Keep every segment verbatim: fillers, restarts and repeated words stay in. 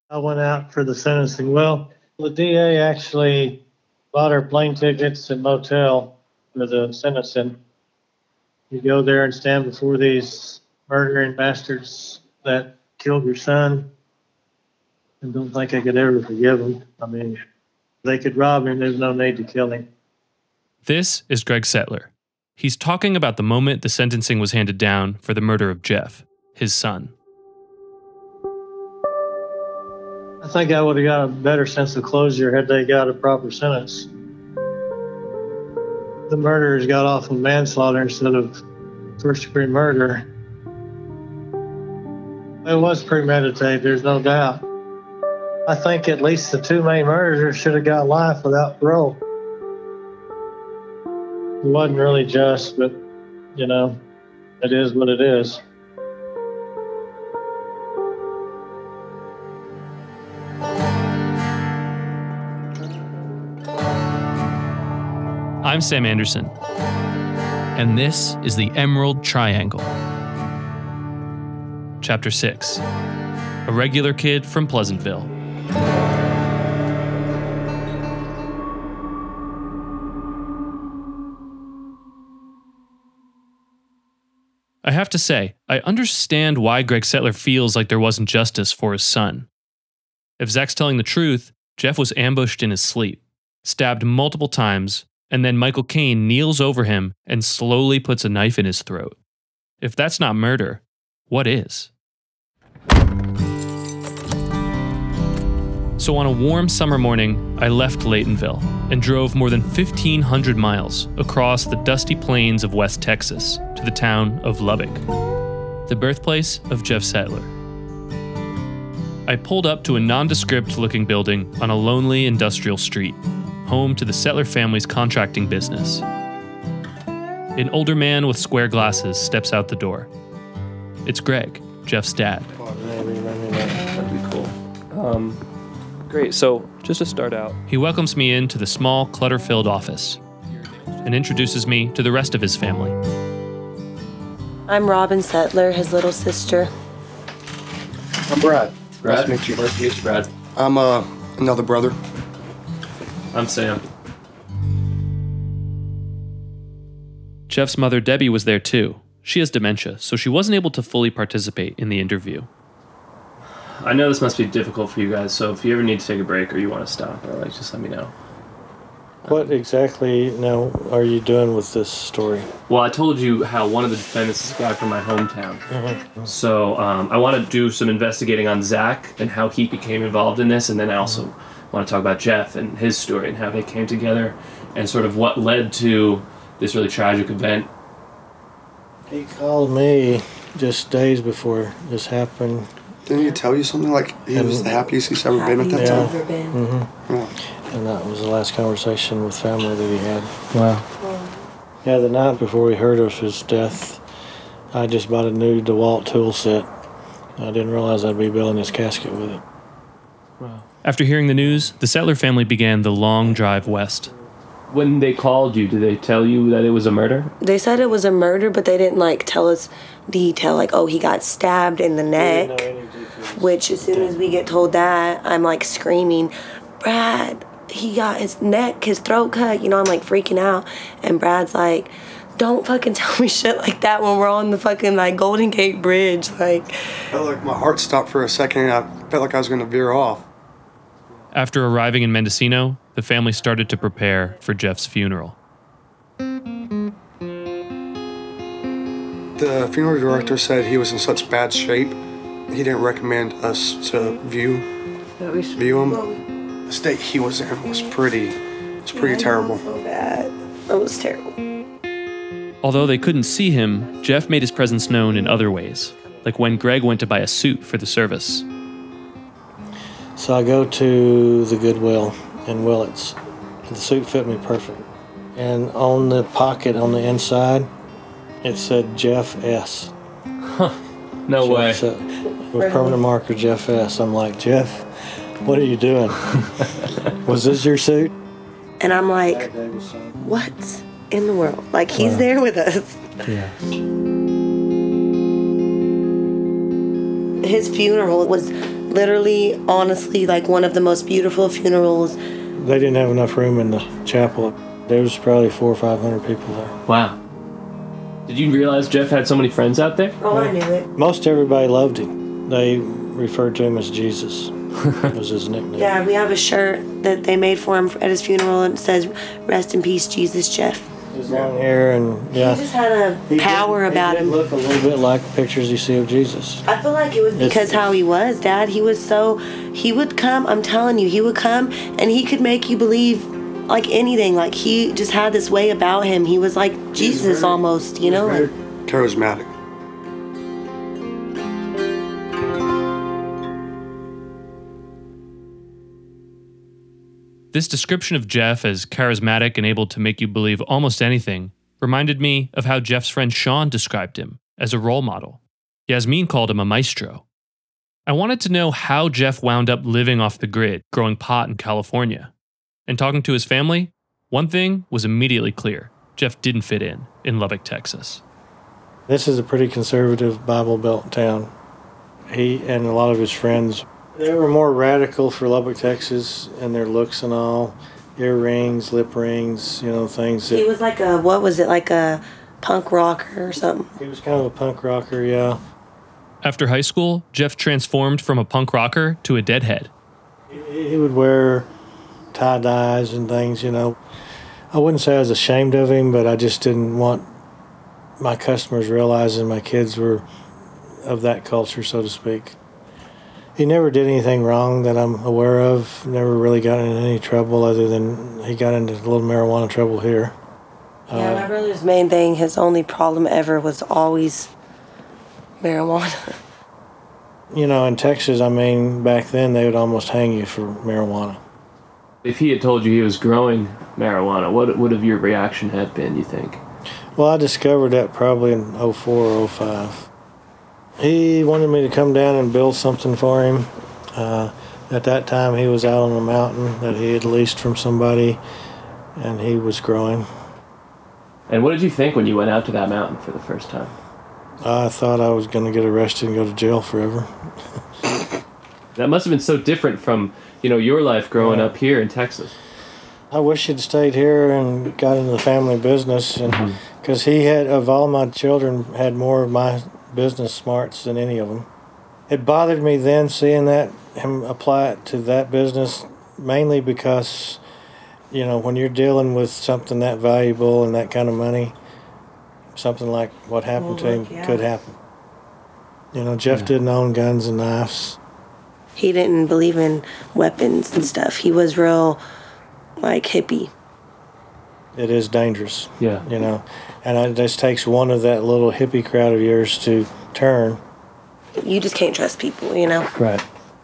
I went out for the sentencing. Well, the D A actually bought our plane tickets and motel for the sentencing. You go there and stand before these murdering bastards that killed your son, and don't think I could ever forgive them. I mean, they could rob him. There's no need to kill him. This is Greg Settler. He's talking about the moment the sentencing was handed down for the murder of Jeff, his son. I think I would have got a better sense of closure had they got a proper sentence. The murderers got off on manslaughter instead of first-degree murder. It was premeditated, there's no doubt. I think at least the two main murderers should have got life without parole. It wasn't really just, but, you know, it is what it is. I'm Sam Anderson, and this is the Emerald Triangle. Chapter six, A Regular Kid from Pleasantville. I have to say, I understand why Greg Settler feels like there wasn't justice for his son. If Zach's telling the truth, Jeff was ambushed in his sleep, stabbed multiple times, and then Michael Caine kneels over him and slowly puts a knife in his throat. If that's not murder, what is? So on a warm summer morning, I left Laytonville and drove more than fifteen hundred miles across the dusty plains of West Texas to the town of Lubbock, the birthplace of Jeff Settler. I pulled up to a nondescript-looking building on a lonely industrial street, home to the Settler family's contracting business. An older man with square glasses steps out the door. It's Greg, Jeff's dad. That'd be cool. Um, great, so just to start out. He welcomes me into the small, clutter-filled office and introduces me to the rest of his family. I'm Robin Settler, his little sister. I'm Brad. Brad? Nice to meet you. Nice to meet you, Brad. I'm uh, another brother. I'm Sam. Jeff's mother, Debbie, was there too. She has dementia, so she wasn't able to fully participate in the interview. I know this must be difficult for you guys, so if you ever need to take a break or you want to stop, or like, just let me know. What exactly now are you doing with this story? Well, I told you how one of the defendants is a guy from my hometown. Mm-hmm. So um, I want to do some investigating on Zach and how he became involved in this, and then I also mm-hmm. want to talk about Jeff and his story and how they came together and sort of what led to this really tragic event. He called me just days before this happened. Didn't he tell you something like he was the happiest he's ever been at that Happiest time? I've ever been. Mm-hmm. Yeah. And that was the last conversation with family that he had. Wow. Yeah, the night before we heard of his death, I just bought a new DeWalt tool set. I didn't realize I'd be building his casket with it. Wow. After hearing the news, the Settler family began the long drive west. When they called you, did they tell you that it was a murder? They said it was a murder, but they didn't like tell us detail, like, oh, he got stabbed in the neck. Which as soon as we get told that, I'm like screaming, Brad, he got his neck, his throat cut. You know, I'm like freaking out. And Brad's like, don't fucking tell me shit like that when we're on the fucking like Golden Gate Bridge. Like, I felt like my heart stopped for a second and I felt like I was going to veer off. After arriving in Mendocino, the family started to prepare for Jeff's funeral. The funeral director said he was in such bad shape, he didn't recommend us to view view him. The state he was in was pretty, it was pretty yeah, terrible. So bad. It was terrible. Although they couldn't see him, Jeff made his presence known in other ways, like when Greg went to buy a suit for the service. So I go to the Goodwill in Willits. The suit fit me perfect. And on the pocket on the inside, it said Jeff S. Huh. No Jeff way. said, with permanent marker, Jeff S. I'm like, Jeff, what are you doing? Was this your suit? And I'm like, what in the world? Like, he's wow. there with us. Yeah. His funeral was literally, honestly, like one of the most beautiful funerals. They didn't have enough room in the chapel. There was probably four or five hundred people there. Wow. Did you realize Jeff had so many friends out there? Oh, I knew it. Most everybody loved him. They referred to him as Jesus. Was his nickname. Yeah, we have a shirt that they made for him at his funeral, and it says, "Rest in peace, Jesus Jeff." His long hair and yeah. He just had a He power did, about he did him. look a little bit like pictures you see of Jesus. I feel like it was because how he was, Dad. He was so, he would come, I'm telling you, he would come and he could make you believe like anything. Like he just had this way about him. He was like Jesus almost, you know? Very Like, charismatic. This description of Jeff as charismatic and able to make you believe almost anything reminded me of how Jeff's friend Sean described him as a role model. Yasmin called him a maestro. I wanted to know how Jeff wound up living off the grid, growing pot in California. And talking to his family, one thing was immediately clear. Jeff didn't fit in in Lubbock, Texas. This is a pretty conservative Bible Belt town. He and a lot of his friends, they were more radical for Lubbock, Texas, and their looks and all. Earrings, lip rings, you know, things that... he was like a, what was it, like a punk rocker or something? He was kind of a punk rocker, yeah. After high school, Jeff transformed from a punk rocker to a deadhead. He would wear tie-dyes and things, you know. I wouldn't say I was ashamed of him, but I just didn't want my customers realizing my kids were of that culture, so to speak. He never did anything wrong that I'm aware of. Never really got in any trouble other than he got into a little marijuana trouble here. Yeah, Uh, my brother's main thing, his only problem ever was always marijuana. You know, in Texas, I mean, back then they would almost hang you for marijuana. If he had told you he was growing marijuana, what would have your reaction had been, you think? Well, I discovered that probably in oh four or oh five. He wanted me to come down and build something for him. Uh, at that time, he was out on a mountain that he had leased from somebody, and he was growing. And what did you think when you went out to that mountain for the first time? I thought I was going to get arrested and go to jail forever. That must have been so different from, you know, your life growing Yeah. up here in Texas. I wish he'd stayed here and got into the family business, and because he had, of all my children, had more of my business smarts than any of them. It bothered me then seeing that him apply it to that business, mainly because, you know, when you're dealing with something that valuable and that kind of money, something like what happened Well, to him look, yeah. could happen. You know, Jeff didn't own guns and knives. He didn't believe in weapons and stuff. He was real, like, hippie. It is dangerous. Yeah. You know, and it just takes one of that little hippie crowd of yours to turn. You just can't trust people, you know? Right.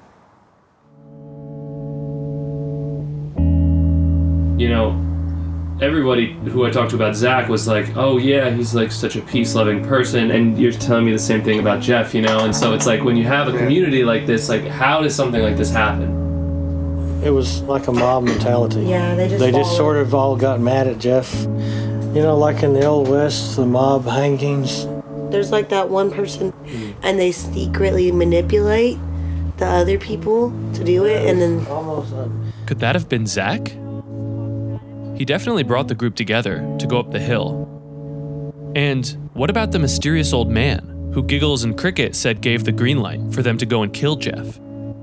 You know, everybody who I talked to about Zach was like, oh yeah, he's like such a peace-loving person, and you're telling me the same thing about Jeff, you know? And so it's like, when you have a community like this, like, how does something like this happen? It was like a mob mentality. Yeah, they just They just followed. sort of all got mad at Jeff. You know, like in the Old West, the mob hangings. There's like that one person, and they secretly manipulate the other people to do it, and then Almost. Uh, Could that have been Zach? He definitely brought the group together to go up the hill. And what about the mysterious old man who Giggles and Cricket said gave the green light for them to go and kill Jeff?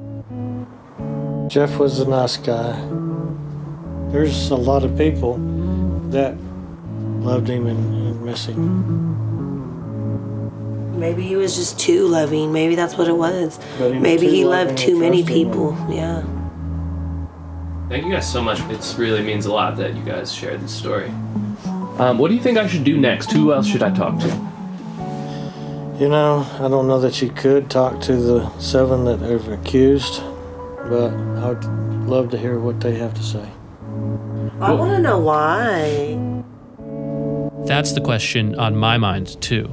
Jeff was a nice guy. There's a lot of people that loved him and, and miss him. maybe he was just too loving. Maybe that's what it was. But he was Maybe too he loving loved and too many trusting. people. Yeah. Thank you guys so much. It really means a lot that you guys shared this story. Um, what do you think I should do next? Who else should I talk to? You know, I don't know that you could talk to the seven that are accused, but I'd love to hear what they have to say. I want to know why. That's the question on my mind, too.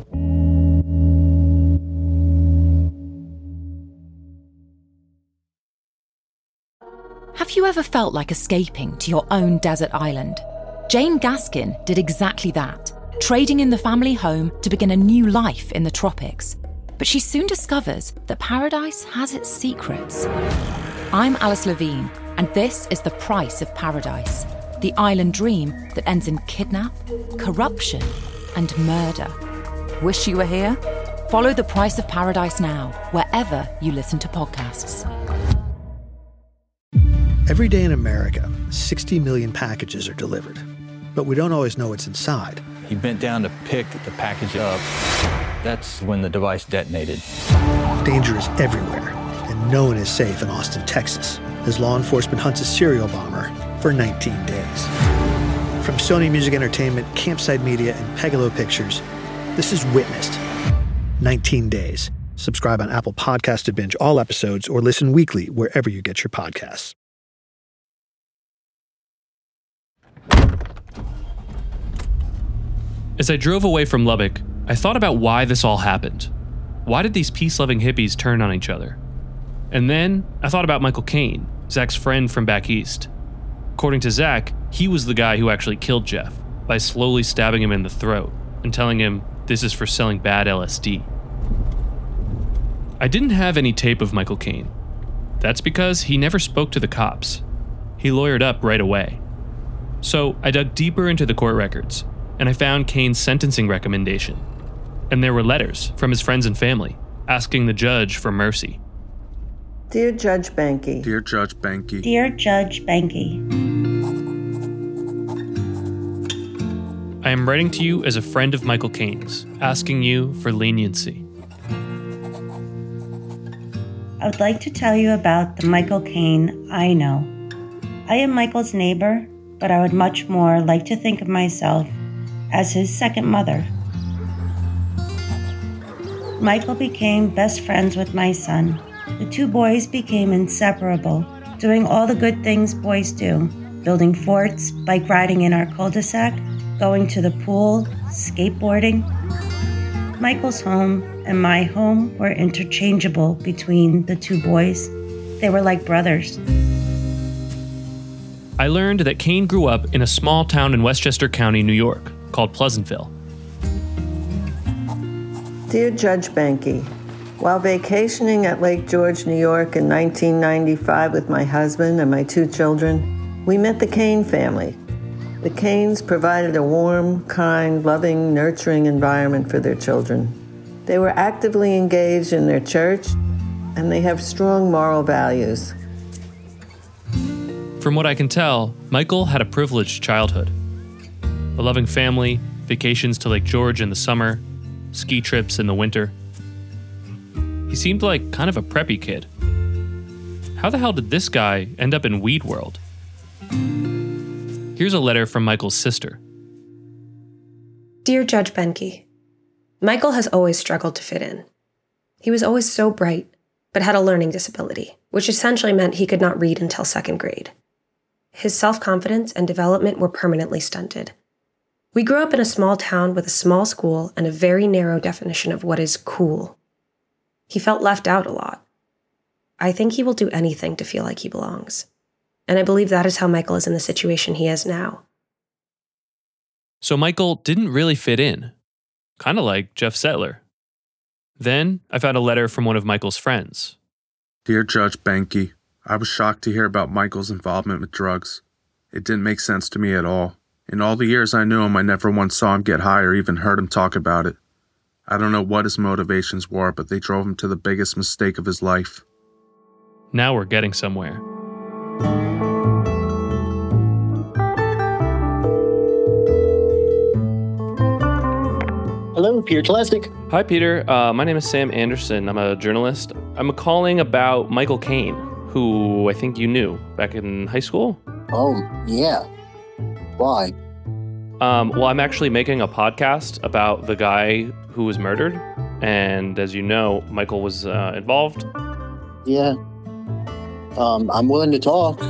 Have you ever felt like escaping to your own desert island? Jane Gaskin did exactly that, trading in the family home to begin a new life in the tropics. but she soon discovers that paradise has its secrets. I'm Alice Levine, and this is The Price of Paradise, the island dream that ends in kidnap, corruption, and murder. Wish you were here? Follow The Price of Paradise now, wherever you listen to podcasts. Every day in America, sixty million packages are delivered, but we don't always know what's inside. He bent down to pick the package up. That's when the device detonated. Danger is everywhere, and no one is safe in Austin, Texas, as law enforcement hunts a serial bomber for nineteen days. From Sony Music Entertainment, Campside Media, and Pegalo Pictures, this is Witnessed. nineteen days. Subscribe on Apple Podcasts to binge all episodes or listen weekly wherever you get your podcasts. As I drove away from Lubbock, I thought about why this all happened. Why did these peace-loving hippies turn on each other? And then I thought about Michael Caine, Zach's friend from back east. According to Zach, he was the guy who actually killed Jeff by slowly stabbing him in the throat and telling him this is for selling bad L S D. I didn't have any tape of Michael Caine. That's because he never spoke to the cops. He lawyered up right away. So I dug deeper into the court records, and I found Caine's sentencing recommendation. And there were letters from his friends and family asking the judge for mercy. Dear Judge Banky. Dear Judge Banky. Dear Judge Banky. I am writing to you as a friend of Michael Caine's, asking you for leniency. I would like to tell you about the Michael Caine I know. I am Michael's neighbor, but I would much more like to think of myself as his second mother. Michael became best friends with my son. The two boys became inseparable, doing all the good things boys do, building forts, bike riding in our cul-de-sac, going to the pool, skateboarding. Michael's home and my home were interchangeable between the two boys. They were like brothers. I learned that Caine grew up in a small town in Westchester County, New York, called Pleasantville. Dear Judge Banky, while vacationing at Lake George, New York in nineteen ninety-five with my husband and my two children, we met the Caine family. The Caines provided a warm, kind, loving, nurturing environment for their children. They were actively engaged in their church, and they have strong moral values. From what I can tell, Michael had a privileged childhood. A loving family, vacations to Lake George in the summer, ski trips in the winter. He seemed like kind of a preppy kid. How the hell did this guy end up in Weed World? Here's a letter from Michael's sister. Dear Judge Benke, Michael has always struggled to fit in. He was always so bright, but had a learning disability, which essentially meant he could not read until second grade. His self-confidence and development were permanently stunted. We grew up in a small town with a small school and a very narrow definition of what is cool. He felt left out a lot. I think he will do anything to feel like he belongs. And I believe that is how Michael is in the situation he is now. So Michael didn't really fit in. Kind of like Jeff Settler. Then I found a letter from one of Michael's friends. Dear Judge Banky, I was shocked to hear about Michael's involvement with drugs. It didn't make sense to me at all. In all the years I knew him, I never once saw him get high or even heard him talk about it. I don't know what his motivations were, but they drove him to the biggest mistake of his life. Now we're getting somewhere. Hello, Peter Telesnik. Hi, Peter. Uh, my name is Sam Anderson. I'm a journalist. I'm calling about Michael Caine, who I think you knew back in high school. Oh, yeah. Why? Um, well, I'm actually making a podcast about the guy who was murdered. And as you know, Michael was uh, involved. Yeah. Um, I'm willing to talk.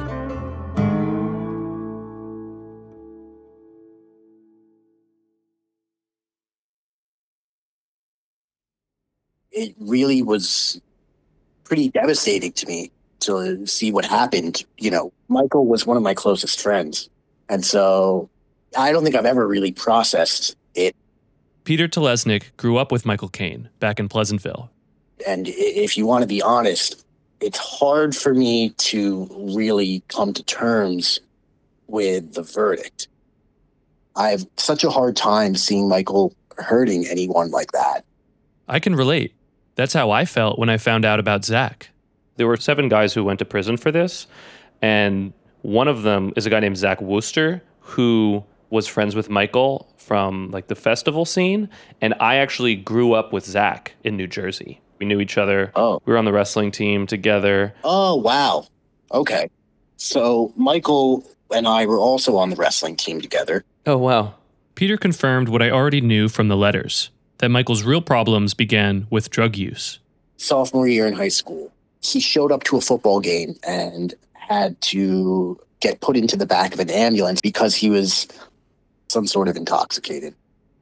It really was pretty devastating to me to see what happened. You know, Michael was one of my closest friends. And so I don't think I've ever really processed it. Peter Telesnik grew up with Michael Caine back in Pleasantville, And if you want to be honest, it's hard for me to really come to terms with the verdict. I have such a hard time seeing Michael hurting anyone like that. I can relate. That's how I felt when I found out about Zach. There were seven guys who went to prison for this, and one of them is a guy named Zach Wooster, who was friends with Michael from like the festival scene, and I actually grew up with Zach in New Jersey. We knew each other. Oh. We were on the wrestling team together. Oh, wow. Okay. So Michael and I were also on the wrestling team together. Oh, wow. Peter confirmed what I already knew from the letters, that Michael's real problems began with drug use. Sophomore year in high school, he showed up to a football game and had to get put into the back of an ambulance because he was some sort of intoxicated.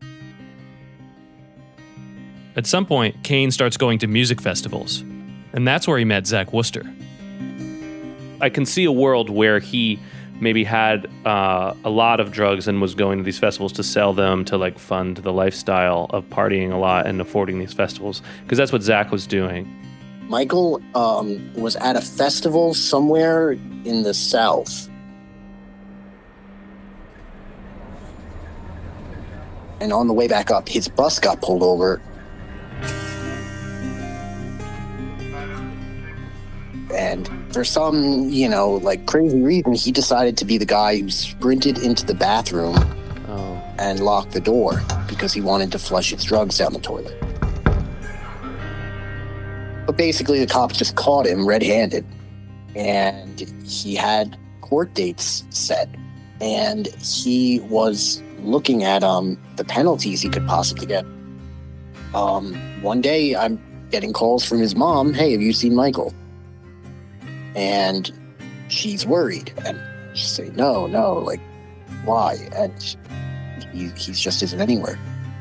At some point, Kane starts going to music festivals, and that's where he met Zach Wooster. I can see a world where he maybe had uh, a lot of drugs and was going to these festivals to sell them to like fund the lifestyle of partying a lot and affording these festivals, because that's what Zach was doing. Michael um, was at a festival somewhere in the South. And on the way back up, his bus got pulled over. And for some, you know, like crazy reason, he decided to be the guy who sprinted into the bathroom oh. and locked the door because he wanted to flush his drugs down the toilet. But basically, the cops just caught him red-handed, and he had court dates set, and he was looking at um the penalties he could possibly get. Um, one day, I'm getting calls from his mom, "Hey, have you seen Michael?" And she's worried, and she say, "No, no, like, why?" And he, he just isn't anywhere.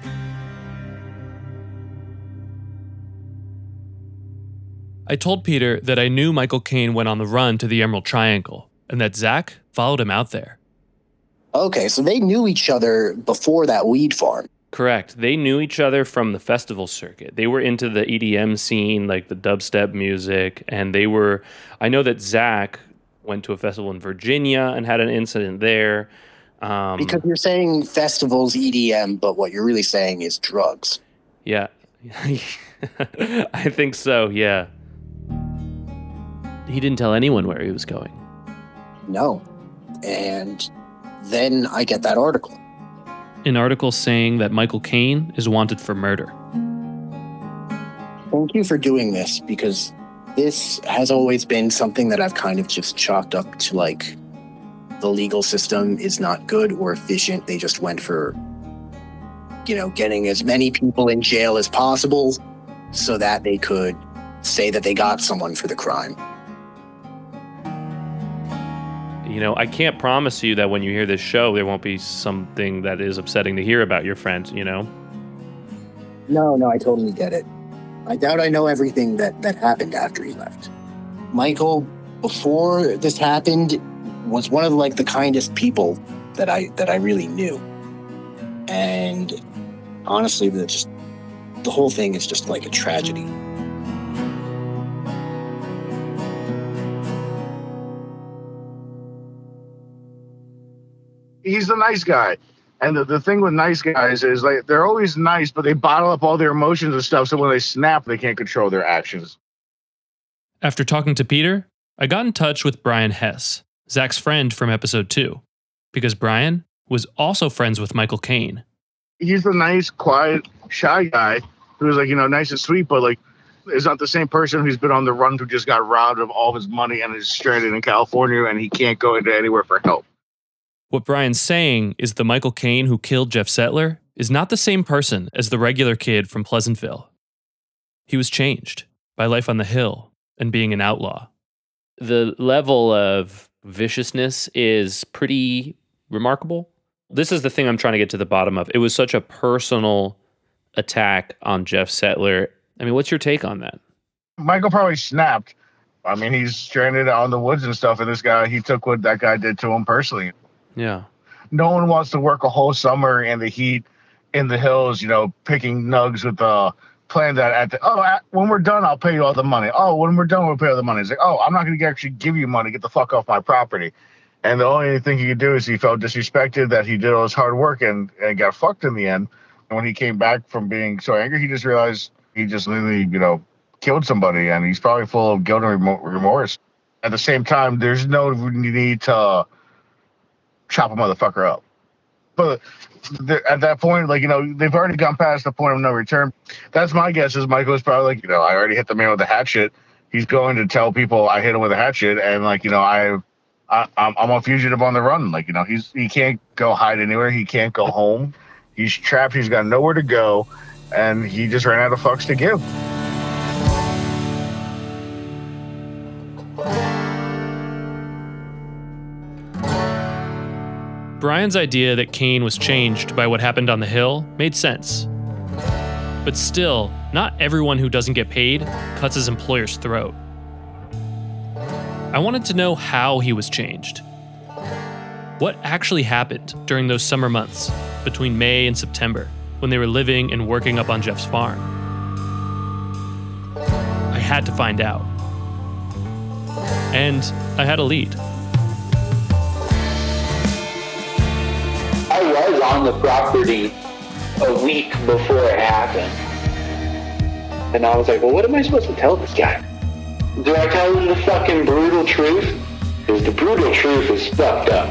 I told Peter that I knew Michael Kane went on the run to the Emerald Triangle, and that Zach followed him out there. Okay, so they knew each other before that weed farm. Correct. They knew each other from the festival circuit. They were into the E D M scene, like the dubstep music, and they were... I know that Zach went to a festival in Virginia and had an incident there. Um, because you're saying festivals, E D M, but what you're really saying is drugs. Yeah. I think so, yeah. He didn't tell anyone where he was going. No. And then I get that article. An article saying that Michael Kane is wanted for murder. Thank you for doing this, because this has always been something that I've kind of just chalked up to, like, the legal system is not good or efficient. They just went for, you know, getting as many people in jail as possible so that they could say that they got someone for the crime. You know, I can't promise you that when you hear this show, there won't be something that is upsetting to hear about your friend, you know? No, no, I totally get it. I doubt I know everything that, that happened after he left. Michael, before this happened, was one of like the kindest people that I that I really knew. And honestly, the just the whole thing is just like a tragedy. He's the nice guy. And the, the thing with nice guys is like they're always nice, but they bottle up all their emotions and stuff, so when they snap, they can't control their actions. After talking to Peter, I got in touch with Brian Hess, Zach's friend from episode two, because Brian was also friends with Michael Kane. He's the nice, quiet, shy guy who's like, you know, nice and sweet, but like is not the same person who's been on the run, who just got robbed of all of his money and is stranded in California and he can't go into anywhere for help. What Brian's saying is the Michael Kane who killed Jeff Settler is not the same person as the regular kid from Pleasantville. He was changed by life on the hill and being an outlaw. The level of viciousness is pretty remarkable. This is the thing I'm trying to get to the bottom of. It was such a personal attack on Jeff Settler. I mean, what's your take on that? Michael probably snapped. I mean, he's stranded out in the woods and stuff, and this guy, he took what that guy did to him personally. Yeah. No one wants to work a whole summer in the heat in the hills, you know, picking nugs with uh, planned that at the, oh, at, when we're done, I'll pay you all the money. Oh, when we're done, we'll pay all the money. It's like, oh, I'm not going to actually give you money. Get the fuck off my property. And the only thing he could do is he felt disrespected that he did all his hard work and, and got fucked in the end. And when he came back from being so angry, he just realized he just literally, you know, killed somebody, and he's probably full of guilt and remorse. At the same time, there's no need to chop a motherfucker up. But at that point, like, you know, they've already gone past the point of no return. That's my guess is Michael's probably like, you know, I already hit the man with the hatchet. He's going to tell people I hit him with a hatchet, and like, you know, I, I I'm, I'm a fugitive on the run. Like, you know, he's he can't go hide anywhere. He can't go home. He's trapped. He's got nowhere to go, and he just ran out of fucks to give. Brian's idea that Kane was changed by what happened on the hill made sense. But still, not everyone who doesn't get paid cuts his employer's throat. I wanted to know how he was changed. What actually happened during those summer months between May and September when they were living and working up on Jeff's farm? I had to find out. And I had a lead. I was on the property a week before it happened. And I was like, well, what am I supposed to tell this guy? Do I tell him the fucking brutal truth? Because the brutal truth is fucked up.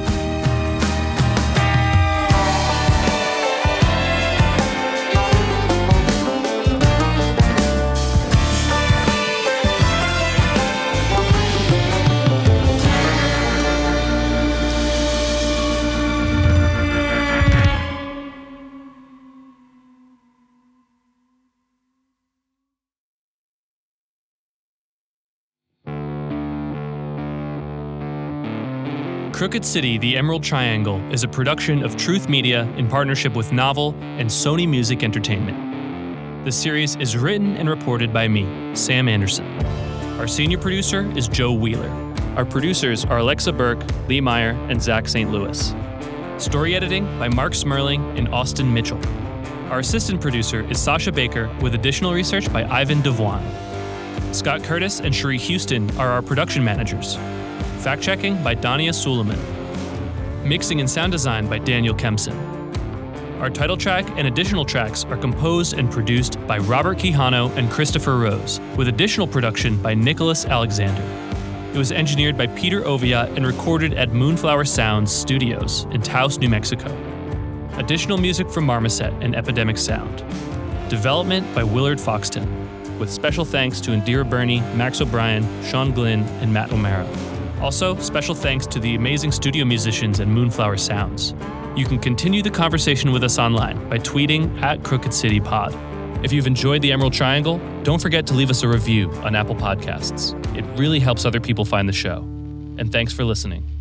Crooked City, The Emerald Triangle is a production of Truth Media in partnership with Novel and Sony Music Entertainment. The series is written and reported by me, Sam Anderson. Our senior producer is Joe Wheeler. Our producers are Alexa Burke, Lee Meyer, and Zach Saint Louis. Story editing by Mark Smerling and Austin Mitchell. Our assistant producer is Sasha Baker with additional research by Ivan Devoine. Scott Curtis and Cherie Houston are our production managers. Fact-checking by Dania Suleiman. Mixing and sound design by Daniel Kempson. Our title track and additional tracks are composed and produced by Robert Quijano and Christopher Rose, with additional production by Nicholas Alexander. It was engineered by Peter Oviatt and recorded at Moonflower Sounds Studios in Taos, New Mexico. Additional music from Marmoset and Epidemic Sound. Development by Willard Foxton, with special thanks to Indira Burney, Max O'Brien, Sean Glynn, and Matt O'Mara. Also, special thanks to the amazing studio musicians at Moonflower Sounds. You can continue the conversation with us online by tweeting at Crooked City Pod. If you've enjoyed The Emerald Triangle, don't forget to leave us a review on Apple Podcasts. It really helps other people find the show. And thanks for listening.